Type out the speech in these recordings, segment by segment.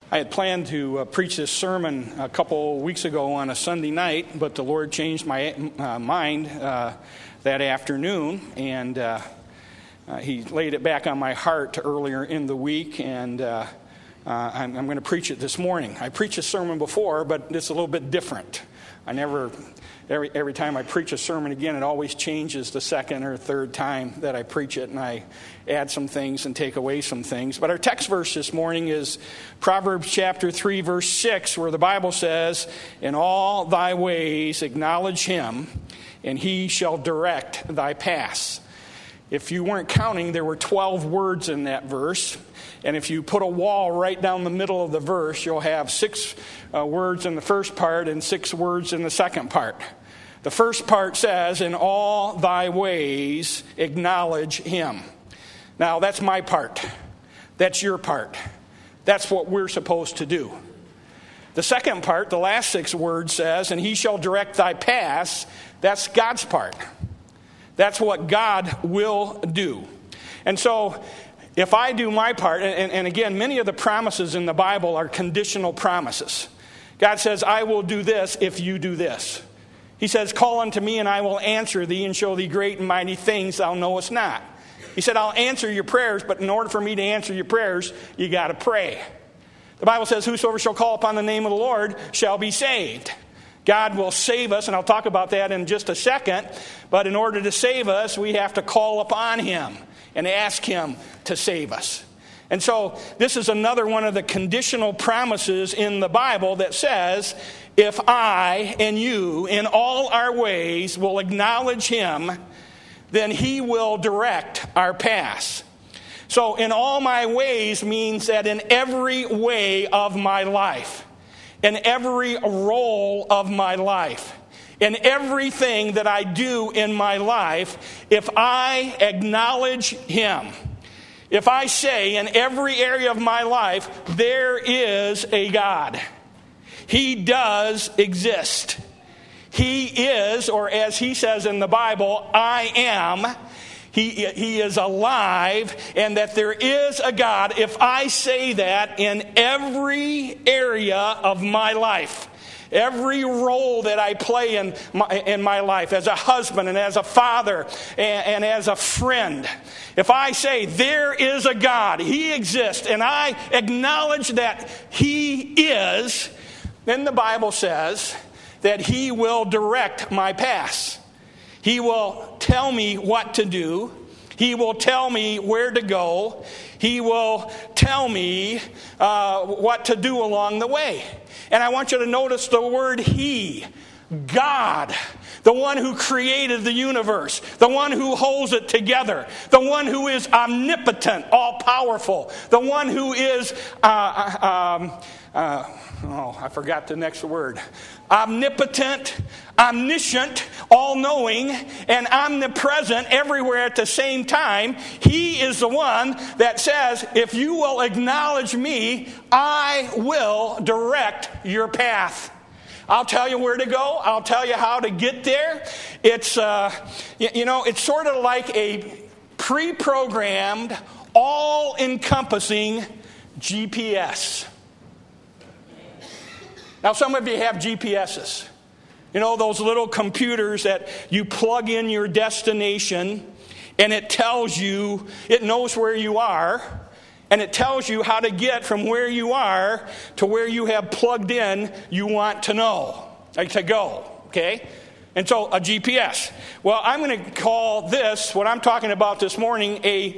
I had planned to preach this sermon a couple weeks ago on a Sunday night, but the Lord changed my mind that afternoon, and He laid it back on my heart earlier in the week, and I'm going to preach it this morning. I preached a sermon before, but it's a little bit different. Every time I preach a sermon again, it always changes the second or third time that I preach it, and I add some things and take away some things. But our text verse this morning is Proverbs chapter 3, verse 6, where the Bible says, "In all thy ways acknowledge him, and he shall direct thy paths." If you weren't counting, there were 12 words in that verse. And if you put a wall right down the middle of the verse, you'll have 6 words in the first part and 6 words in the second part. The first part says, "In all thy ways acknowledge him." Now, that's my part. That's your part. That's what we're supposed to do. The second part, the last 6 words says, "And he shall direct thy paths." That's God's part. That's what God will do. And so, if I do my part, and again, many of the promises in the Bible are conditional promises. God says, "I will do this if you do this." He says, "Call unto me and I will answer thee and show thee great and mighty things thou knowest not." He said, "I'll answer your prayers, but in order for me to answer your prayers, you got to pray." The Bible says, "Whosoever shall call upon the name of the Lord shall be saved." God will save us, and I'll talk about that in just a second. But in order to save us, we have to call upon him and ask him to save us. And so this is another one of the conditional promises in the Bible that says, if I and you in all our ways will acknowledge him, then he will direct our paths. So in all my ways means that in every way of my life, in every role of my life, in everything that I do in my life, if I acknowledge him, if I say in every area of my life, there is a God. He does exist. He is, or as he says in the Bible, I am. He is alive, and that there is a God. If I say that in every area of my life, every role that I play in my life, as a husband and as a father and as a friend, if I say there is a God, he exists, and I acknowledge that he is, then the Bible says that he will direct my paths. He will tell me what to do. He will tell me where to go. He will tell me what to do along the way. And I want you to notice the word he, God, the one who created the universe, the one who holds it together, the one who is omnipotent, all-powerful, the one who is, I forgot the next word, omnipotent, omniscient, all-knowing, and omnipresent everywhere at the same time. He is the one that says, if you will acknowledge me, I will direct your path. I'll tell you where to go. I'll tell you how to get there. It's, it's sort of like a pre-programmed, all-encompassing GPS. Now, some of you have GPSs. You know, those little computers that you plug in your destination, and it tells you, it knows where you are, and it tells you how to get from where you are to where you have plugged in you want to know, like to go, okay? And so a GPS. Well, I'm going to call this, what I'm talking about this morning, a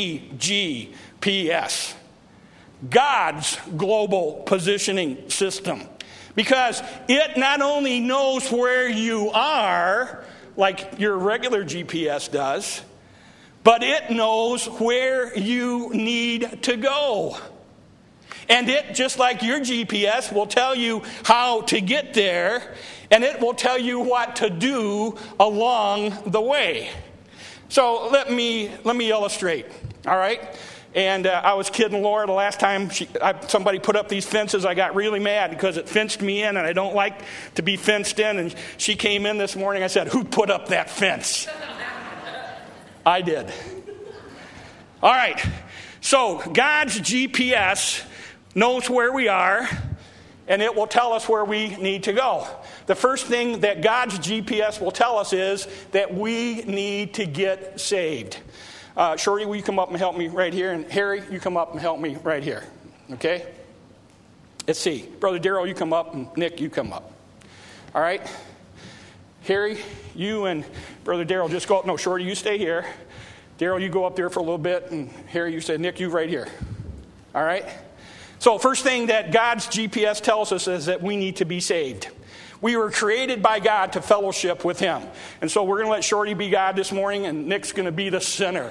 GGPS. God's global positioning system. Because it not only knows where you are, like your regular GPS does, but it knows where you need to go. And it, just like your GPS, will tell you how to get there, and it will tell you what to do along the way. So let me illustrate, all right? And I was kidding Laura the last time somebody put up these fences. I got really mad because it fenced me in, and I don't like to be fenced in. And she came in this morning. I said, "Who put up that fence?" I did. All right. So God's GPS knows where we are, and it will tell us where we need to go. The first thing that God's GPS will tell us is that we need to get saved. Shorty, will you come up and help me right here? And Harry, you come up and help me right here. Okay? Let's see. Brother Darrell, you come up, and Nick, you come up. All right? Harry, you and Brother Darrell just go up. No, Shorty, you stay here. Darrell, you go up there for a little bit, and Harry, you say, Nick, you right here. All right? So first thing that God's GPS tells us is that we need to be saved. We were created by God to fellowship with Him. And so we're going to let Shorty be God this morning, and Nick's going to be the sinner.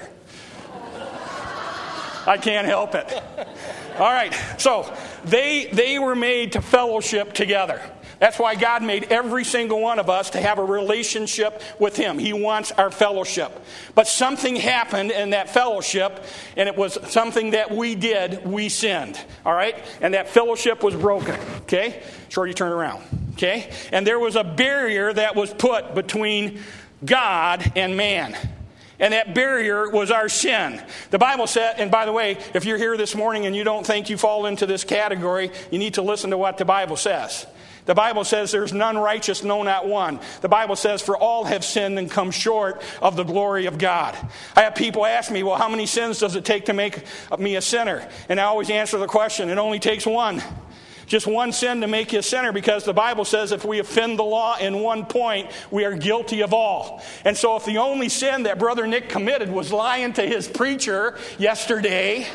I can't help it. All right, so they were made to fellowship together. That's why God made every single one of us to have a relationship with Him. He wants our fellowship. But something happened in that fellowship, and it was something that we did. We sinned, all right? And that fellowship was broken, okay? Shorty, turn around, okay? And there was a barrier that was put between God and man. And that barrier was our sin. The Bible said, and by the way, if you're here this morning and you don't think you fall into this category, you need to listen to what the Bible says. The Bible says there's none righteous, no, not one. The Bible says for all have sinned and come short of the glory of God. I have people ask me, well, how many sins does it take to make me a sinner? And I always answer the question, it only takes one. Just one sin to make you a sinner, because the Bible says if we offend the law in one point, we are guilty of all. And so if the only sin that Brother Nick committed was lying to his preacher yesterday,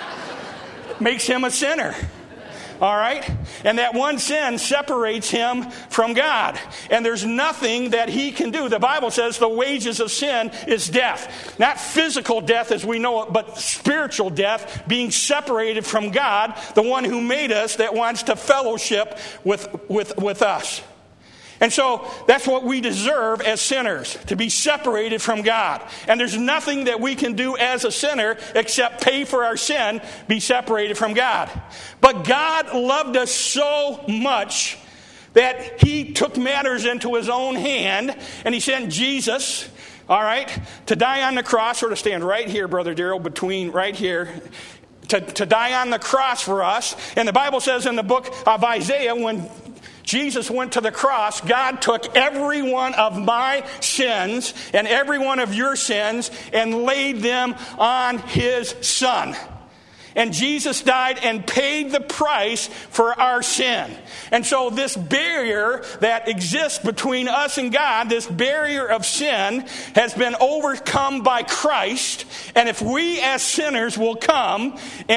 makes him a sinner. All right? And that one sin separates him from God. And there's nothing that he can do. The Bible says the wages of sin is death. Not physical death as we know it, but spiritual death, being separated from God, the one who made us, that wants to fellowship with us. And so that's what we deserve as sinners, to be separated from God. And there's nothing that we can do as a sinner except pay for our sin, be separated from God. But God loved us so much that He took matters into His own hand, and He sent Jesus, all right, to die on the cross, or to stand right here, Brother Darrell, between right here, to die on the cross for us. And the Bible says in the book of Isaiah, when Jesus went to the cross, God took every one of my sins and every one of your sins and laid them on His Son. And Jesus died and paid the price for our sin. And so this barrier that exists between us and God, this barrier of sin, has been overcome by Christ. And if we as sinners will come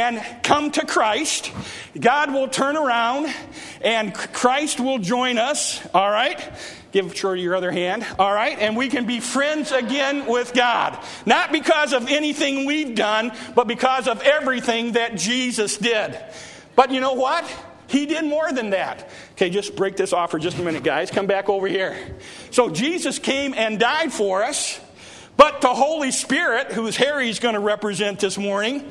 to Christ, God will turn around and Christ will join us, all right? Give Shorty your other hand, all right? And we can be friends again with God. Not because of anything we've done, but because of everything that Jesus did. But you know what? He did more than that. Okay, just break this off for just a minute, guys. Come back over here. So Jesus came and died for us, but the Holy Spirit, who Harry's going to represent this morning,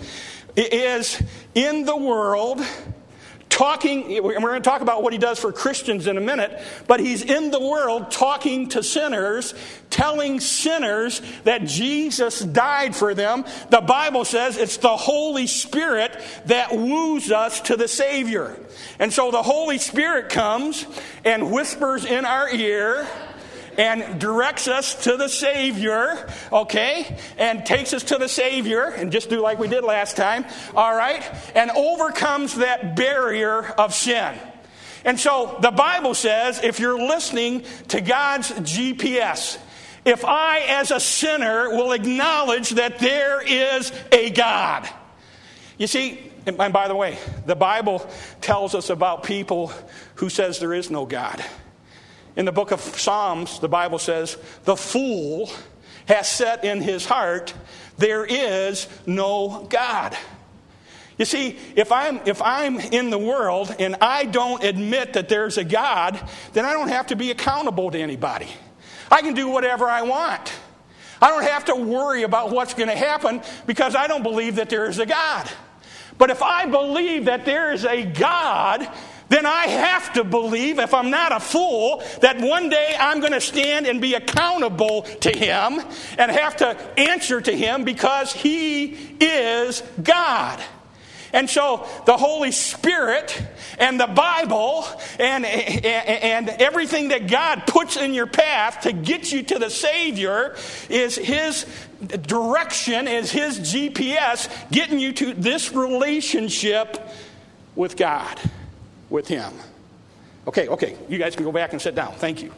is in the world talking. We're going to talk about what He does for Christians in a minute, but He's in the world talking to sinners, telling sinners that Jesus died for them. The Bible says it's the Holy Spirit that woos us to the Savior. And so the Holy Spirit comes and whispers in our ear and directs us to the Savior, okay? And takes us to the Savior, and just do like we did last time, all right? And overcomes that barrier of sin. And so the Bible says, if you're listening to God's GPS, if I as a sinner will acknowledge that there is a God. You see, and by the way, the Bible tells us about people who says there is no God. In the book of Psalms, the Bible says, the fool has said in his heart, there is no God. You see, if I'm in the world and I don't admit that there's a God, then I don't have to be accountable to anybody. I can do whatever I want. I don't have to worry about what's going to happen because I don't believe that there is a God. But if I believe that there is a God, then I have to believe, if I'm not a fool, that one day I'm going to stand and be accountable to Him and have to answer to Him because He is God. And so the Holy Spirit and the Bible and everything that God puts in your path to get you to the Savior is His direction, is His GPS, getting you to this relationship with God, with Him. Okay, you guys can go back and sit down. Thank you.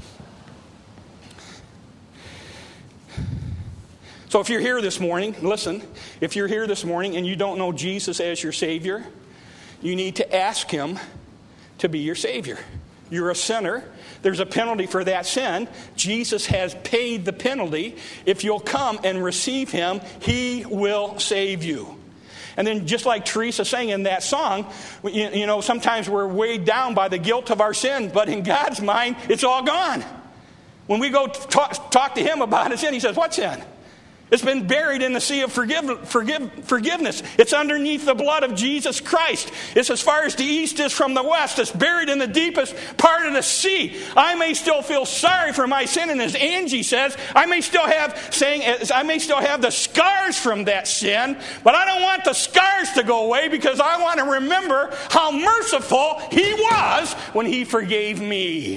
So if you're here this morning, listen, if you're here this morning and you don't know Jesus as your Savior, you need to ask Him to be your Savior. You're a sinner. There's a penalty for that sin. Jesus has paid the penalty. If you'll come and receive Him, He will save you. And then just like Teresa sang in that song, you know, sometimes we're weighed down by the guilt of our sin, but in God's mind, it's all gone. When we go talk to Him about His sin, He says, what sin? It's been buried in the sea of forgiveness. It's underneath the blood of Jesus Christ. It's as far as the east is from the west. It's buried in the deepest part of the sea. I may still feel sorry for my sin, and as Angie says, I may still have the scars from that sin, but I don't want the scars to go away because I want to remember how merciful He was when He forgave me.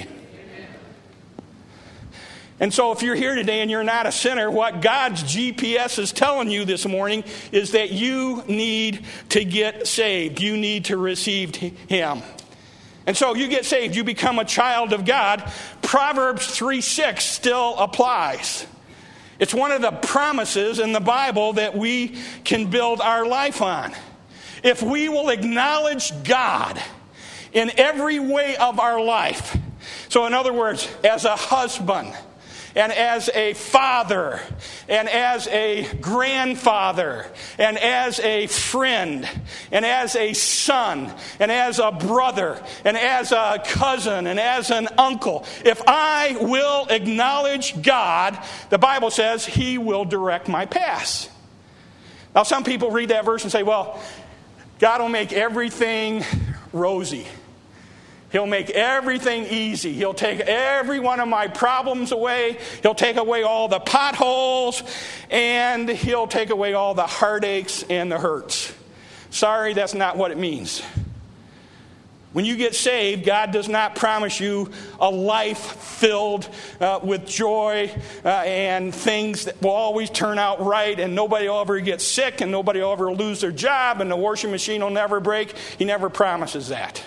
And so if you're here today and you're not a sinner, what God's GPS is telling you this morning is that you need to get saved. You need to receive Him. And so you get saved. You become a child of God. Proverbs 3:6 still applies. It's one of the promises in the Bible that we can build our life on. If we will acknowledge God in every way of our life. So in other words, as a husband, and as a father, and as a grandfather, and as a friend, and as a son, and as a brother, and as a cousin, and as an uncle. If I will acknowledge God, the Bible says He will direct my paths. Now some people read that verse and say, well, God will make everything rosy. He'll make everything easy. He'll take every one of my problems away. He'll take away all the potholes, and He'll take away all the heartaches and the hurts. Sorry, that's not what it means. When you get saved, God does not promise you a life filled with joy and things that will always turn out right, and nobody will ever get sick, and nobody will ever lose their job, and the washing machine will never break. He never promises that.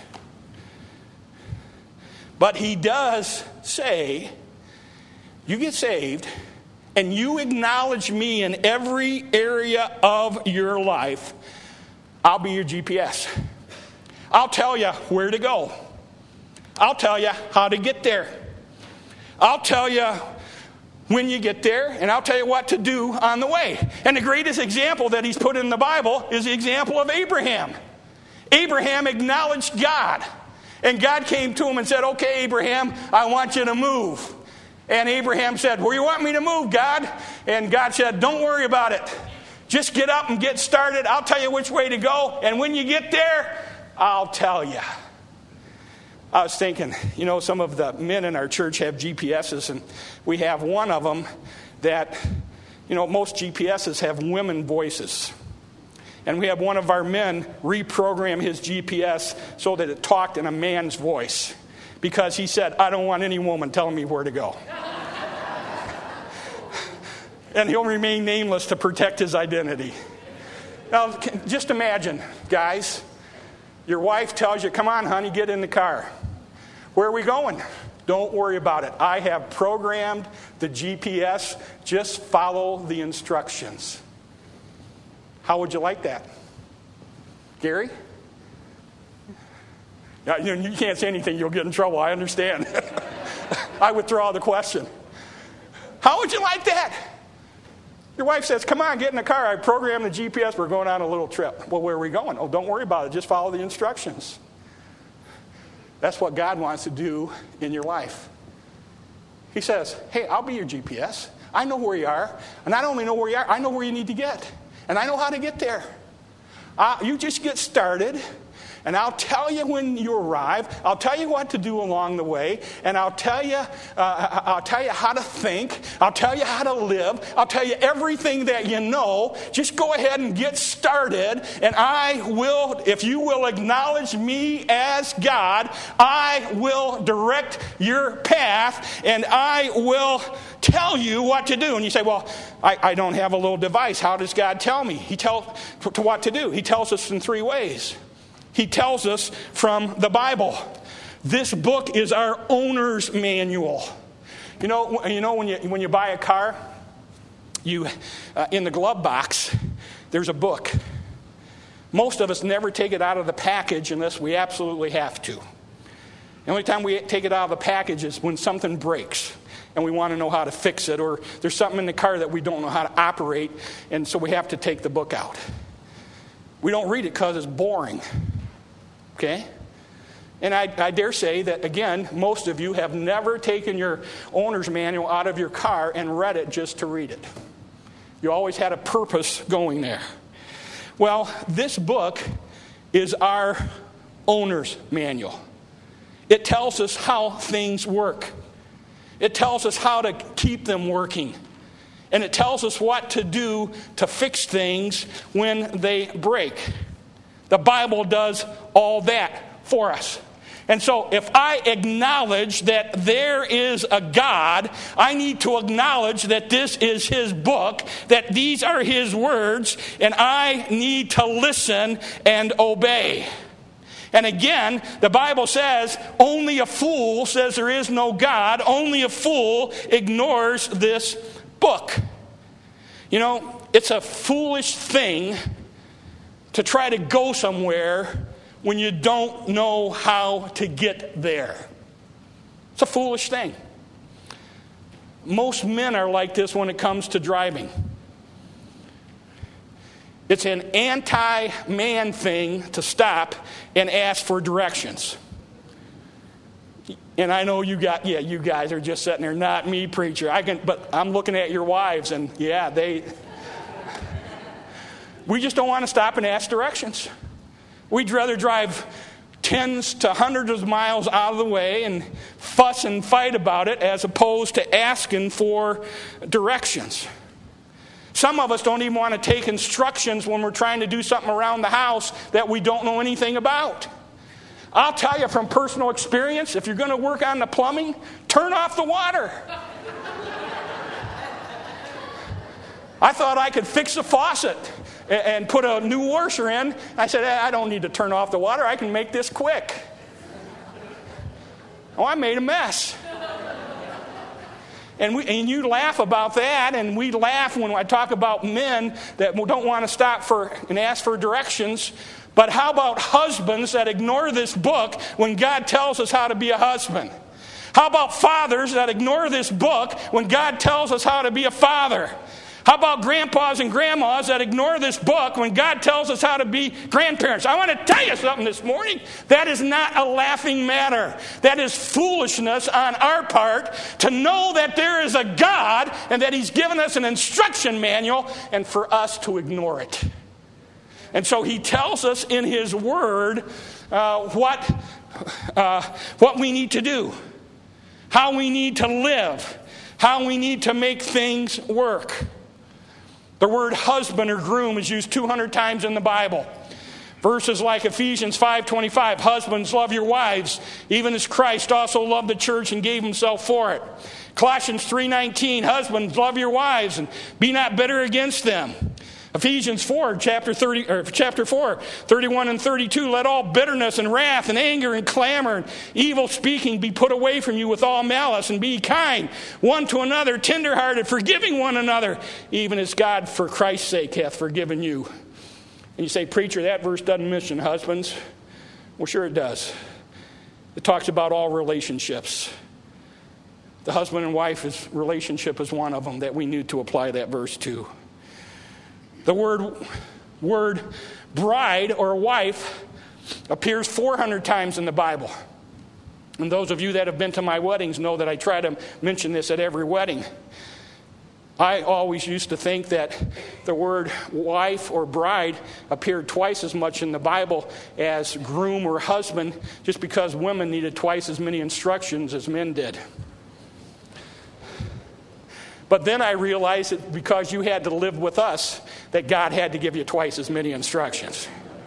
But He does say, you get saved and you acknowledge me in every area of your life, I'll be your GPS. I'll tell you where to go. I'll tell you how to get there. I'll tell you when you get there, and I'll tell you what to do on the way. And the greatest example that He's put in the Bible is the example of Abraham. Abraham acknowledged God. And God came to him and said, okay, Abraham, I want you to move. And Abraham said, where do you want me to move, God? And God said, don't worry about it. Just get up and get started. I'll tell you which way to go. And when you get there, I'll tell you. I was thinking, you know, some of the men in our church have GPSs, and we have one of them that, you know, most GPSs have women voices. And we have one of our men reprogram his GPS so that it talked in a man's voice. Because he said, I don't want any woman telling me where to go. And he'll remain nameless to protect his identity. Now, just imagine, guys. Your wife tells you, come on, honey, get in the car. Where are we going? Don't worry about it. I have programmed the GPS. Just follow the instructions. How would you like that? Gary? You can't say anything, you'll get in trouble, I understand. I withdraw the question. How would you like that? Your wife says, come on, get in the car. I programmed the GPS. We're going on a little trip. Well, where are we going? Oh, don't worry about it. Just follow the instructions. That's what God wants to do in your life. He says, hey, I'll be your GPS. I know where you are. And I not only know where you are, I know where you need to get. And I know how to get there. You just get started. And I'll tell you when you arrive. I'll tell you what to do along the way. And I'll tell you how to think. I'll tell you how to live. I'll tell you everything that you know. Just go ahead and get started. And I will, if you will acknowledge me as God, I will direct your path. And I will tell you what to do. And you say, well, I don't have a little device. How does God tell me? He tells to what to do. He tells us in 3 ways. He tells us from the Bible. This book is our owner's manual. You know when you buy a car, you in the glove box, there's a book. Most of us never take it out of the package unless we absolutely have to. The only time we take it out of the package is when something breaks and we want to know how to fix it, or there's something in the car that we don't know how to operate, and so we have to take the book out. We don't read it because it's boring. Okay? And I dare say that, again, most of you have never taken your owner's manual out of your car and read it just to read it. You always had a purpose going there. Well, this book is our owner's manual. It tells us how things work. It tells us how to keep them working. And it tells us what to do to fix things when they break. The Bible does all that for us. And so if I acknowledge that there is a God, I need to acknowledge that this is His book, that these are His words, and I need to listen and obey. And again, the Bible says, only a fool says there is no God. Only a fool ignores this book. You know, it's a foolish thing to try to go somewhere when you don't know how to get there. It's a foolish thing. Most men are like this when it comes to driving. It's an anti-man thing to stop and ask for directions. And I know you guys are just sitting there, not me, preacher. But I'm looking at your wives, and we just don't want to stop and ask directions. We'd rather drive tens to hundreds of miles out of the way and fuss and fight about it as opposed to asking for directions. Some of us don't even want to take instructions when we're trying to do something around the house that we don't know anything about. I'll tell you from personal experience, if you're going to work on the plumbing, turn off the water. I thought I could fix the faucet and put a new washer in. I said, I don't need to turn off the water. I can make this quick. Oh, I made a mess. And you laugh about that, and we laugh when I talk about men that don't want to stop and ask for directions. But how about husbands that ignore this book when God tells us how to be a husband? How about fathers that ignore this book when God tells us how to be a father? How about grandpas and grandmas that ignore this book when God tells us how to be grandparents? I want to tell you something this morning. That is not a laughing matter. That is foolishness on our part to know that there is a God and that He's given us an instruction manual and for us to ignore it. And so He tells us in His Word what we need to do, how we need to live, how we need to make things work. The word husband or groom is used 200 times in the Bible. Verses like Ephesians 5:25, husbands, love your wives, even as Christ also loved the church and gave Himself for it. Colossians 3:19, husbands, love your wives and be not bitter against them. Ephesians 4, chapter 4, 31 and 32, let all bitterness and wrath and anger and clamor and evil speaking be put away from you with all malice, and be kind one to another, tenderhearted, forgiving one another, even as God for Christ's sake hath forgiven you. And you say, preacher, that verse doesn't mention husbands. Well, sure it does. It talks about all relationships. The husband and wife relationship is one of them that we need to apply that verse to. The word bride or wife appears 400 times in the Bible. And those of you that have been to my weddings know that I try to mention this at every wedding. I always used to think that the word wife or bride appeared twice as much in the Bible as groom or husband, just because women needed twice as many instructions as men did. But then I realized that because you had to live with us, that God had to give you twice as many instructions.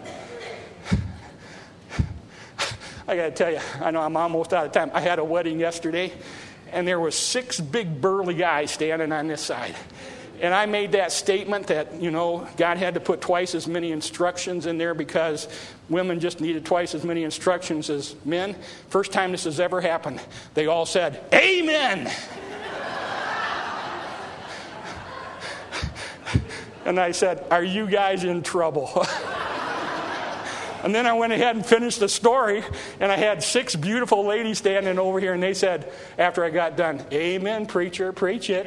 I got to tell you, I know I'm almost out of time. I had a wedding yesterday, and there were 6 big burly guys standing on this side. And I made that statement that, God had to put twice as many instructions in there because women just needed twice as many instructions as men. First time this has ever happened, they all said, "Amen." And I said, "Are you guys in trouble?" And then I went ahead and finished the story, and I had 6 beautiful ladies standing over here, and they said, after I got done, "Amen, preacher, preach it."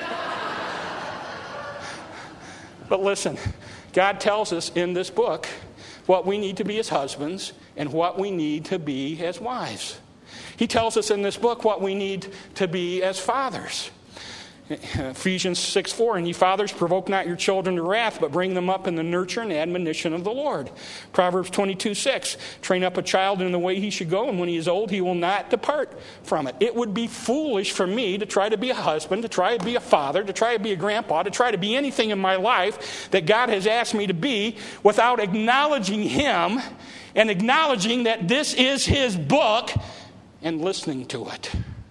But listen, God tells us in this book what we need to be as husbands and what we need to be as wives. He tells us in this book what we need to be as fathers. Ephesians 6:4, "And ye fathers, provoke not your children to wrath, but bring them up in the nurture and admonition of the Lord." Proverbs 22:6, "Train up a child in the way he should go, and when he is old, he will not depart from it." It would be foolish for me to try to be a husband, to try to be a father, to try to be a grandpa, to try to be anything in my life that God has asked me to be without acknowledging Him and acknowledging that this is His book and listening to it.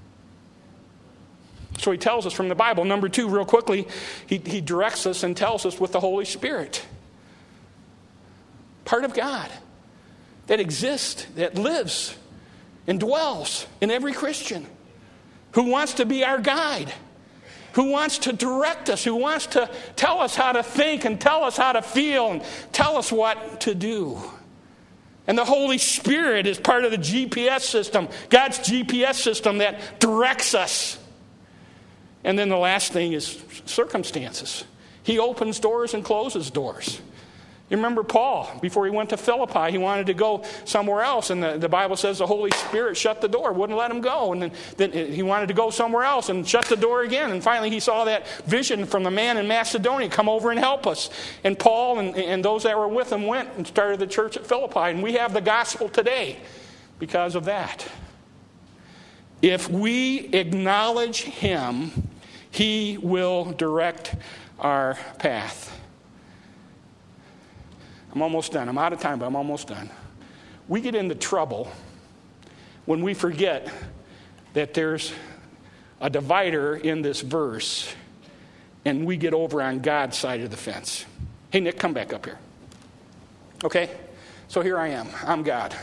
So he tells us from the Bible. Number 2, real quickly, he directs us and tells us with the Holy Spirit. Part of God that exists, that lives and dwells in every Christian, who wants to be our guide, who wants to direct us, who wants to tell us how to think and tell us how to feel and tell us what to do. And the Holy Spirit is part of the GPS system, God's GPS system that directs us. And then the last thing is circumstances. He opens doors and closes doors. You remember Paul, before he went to Philippi, he wanted to go somewhere else, and the Bible says the Holy Spirit shut the door, wouldn't let him go. And then he wanted to go somewhere else and shut the door again. And finally he saw that vision from the man in Macedonia, "Come over and help us." And Paul and those that were with him went and started the church at Philippi. And we have the gospel today because of that. If we acknowledge Him, He will direct our path. I'm almost done. I'm out of time, but I'm almost done. We get into trouble when we forget that there's a divider in this verse, and we get over on God's side of the fence. Hey, Nick, come back up here. Okay? So here I am. I'm God.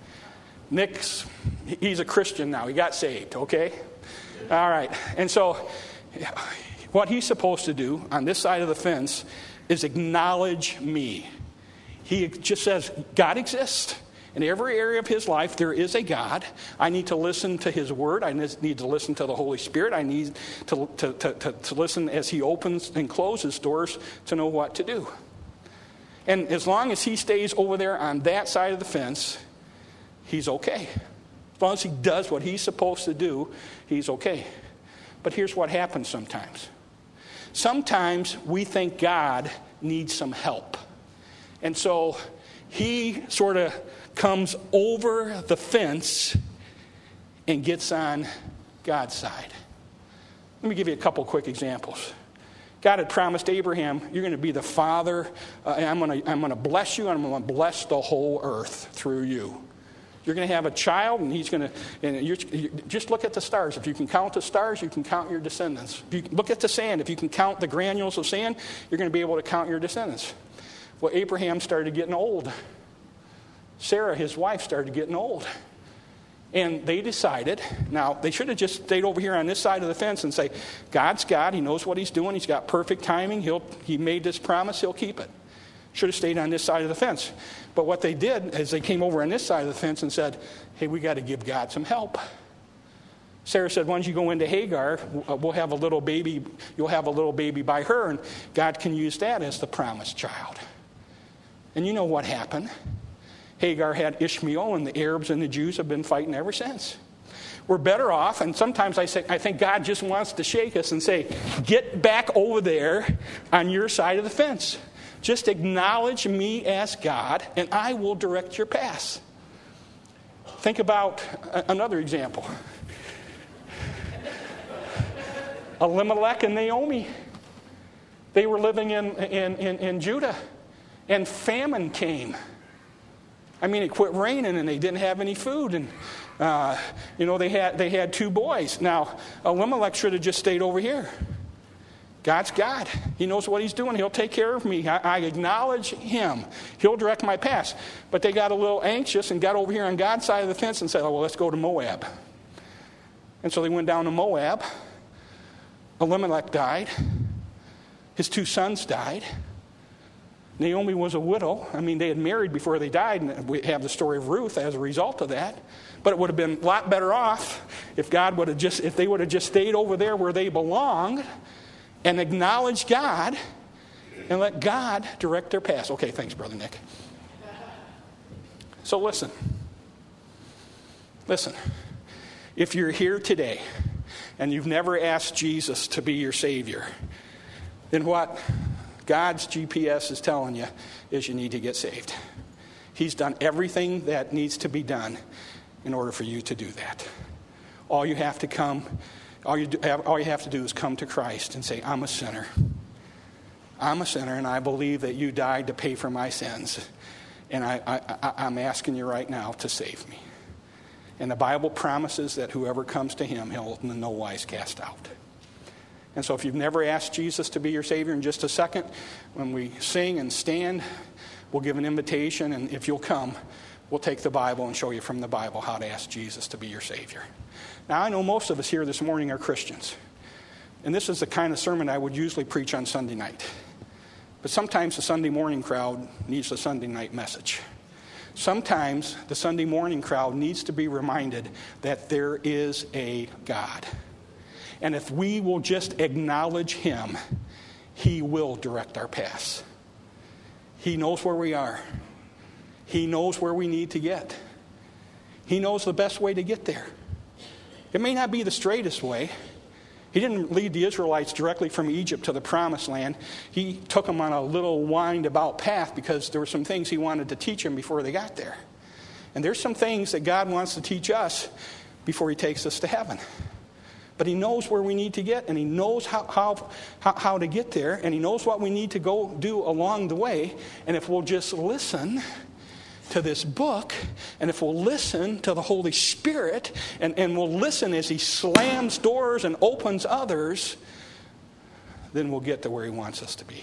He's a Christian now. He got saved, okay? All right. And so what he's supposed to do on this side of the fence is acknowledge me. He just says, God exists. In every area of his life, there is a God. I need to listen to His Word. I need to listen to the Holy Spirit. I need to listen as He opens and closes doors to know what to do. And as long as he stays over there on that side of the fence, he's okay. As long as he does what he's supposed to do, he's okay. But here's what happens sometimes. Sometimes we think God needs some help. And so he sort of comes over the fence and gets on God's side. Let me give you a couple quick examples. God had promised Abraham, you're going to be the father, and I'm going to bless you, and I'm going to bless the whole earth through you. You're going to have a child, and he's going to, and you just look at the stars. If you can count the stars, you can count your descendants. If you look at the sand, if you can count the granules of sand, you're going to be able to count your descendants. Well, Abraham started getting old. Sarah, his wife, started getting old. And they decided, now they should have just stayed over here on this side of the fence and say, God's God, he knows what he's doing, he's got perfect timing, he made this promise, he'll keep it. Should have stayed on this side of the fence. But what they did is they came over on this side of the fence and said, hey, we got to give God some help. Sarah said, why don't you go into Hagar, we'll have a little baby, you'll have a little baby by her, and God can use that as the promised child. And you know what happened. Hagar had Ishmael, and the Arabs and the Jews have been fighting ever since. we're better off, and sometimes I think God just wants to shake us and say, get back over there on your side of the fence. Just acknowledge me as God, and I will direct your path. Think about another example. Elimelech and Naomi. They were living in Judah, and famine came. I mean, it quit raining, and they didn't have any food, and they had 2 boys. Now, Elimelech should have just stayed over here. God's God. He knows what he's doing. He'll take care of me. I acknowledge him. He'll direct my path. But they got a little anxious and got over here on God's side of the fence and said, well, let's go to Moab. And so they went down to Moab. Elimelech died. His 2 sons died. Naomi was a widow. I mean, they had married before they died, and we have the story of Ruth as a result of that. But it would have been a lot better off if they would have just stayed over there where they belonged and acknowledged God and let God direct their path. Okay, thanks, Brother Nick. So listen. If you're here today and you've never asked Jesus to be your Savior, then what God's GPS is telling you is you need to get saved. He's done everything that needs to be done in order for you to do that. All you have to do is come to Christ and say, I'm a sinner. I'm a sinner, and I believe that you died to pay for my sins. And I'm asking you right now to save me. And the Bible promises that whoever comes to him, he'll in no wise cast out. And so if you've never asked Jesus to be your Savior, in just a second, when we sing and stand, we'll give an invitation. And if you'll come, we'll take the Bible and show you from the Bible how to ask Jesus to be your Savior. Now, I know most of us here this morning are Christians. And this is the kind of sermon I would usually preach on Sunday night. But sometimes the Sunday morning crowd needs a Sunday night message. Sometimes the Sunday morning crowd needs to be reminded that there is a God. And if we will just acknowledge him, he will direct our paths. He knows where we are. He knows where we need to get. He knows the best way to get there. It may not be the straightest way. He didn't lead the Israelites directly from Egypt to the Promised Land. He took them on a little wind-about path because there were some things he wanted to teach them before they got there. And there's some things that God wants to teach us before he takes us to heaven. But he knows where we need to get, and he knows how to get there, and he knows what we need to go do along the way. And if we'll just listen to this book, and if we'll listen to the Holy Spirit, and we'll listen as he slams doors and opens others, then we'll get to where he wants us to be.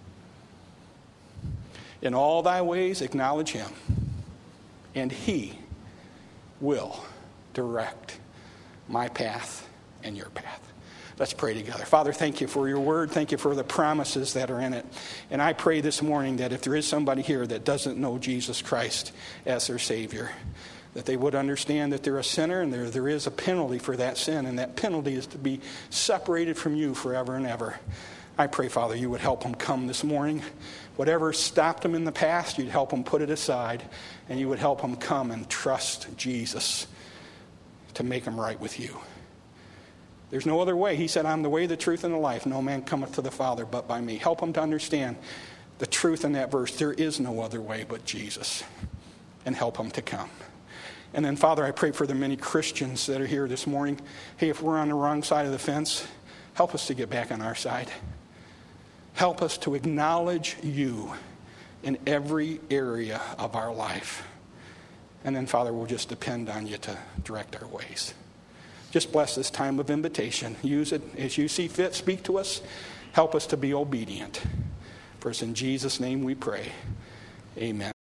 In all thy ways acknowledge him, and he will direct my path and your path. Let's pray together. Father, thank you for your word. Thank you for the promises that are in it. And I pray this morning that if there is somebody here that doesn't know Jesus Christ as their Savior, that they would understand that they're a sinner and there is a penalty for that sin, and that penalty is to be separated from you forever and ever. I pray, Father, you would help them come this morning. Whatever stopped them in the past, you'd help them put it aside, and you would help them come and trust Jesus to make them right with you. There's no other way. He said, I'm the way, the truth, and the life. No man cometh to the Father but by me. Help them to understand the truth in that verse. There is no other way but Jesus. And help them to come. And then, Father, I pray for the many Christians that are here this morning. Hey, if we're on the wrong side of the fence, help us to get back on our side. Help us to acknowledge you in every area of our life. And then, Father, we'll just depend on you to direct our ways. Just bless this time of invitation. Use it as you see fit. Speak to us. Help us to be obedient. For it's in Jesus' name we pray. Amen.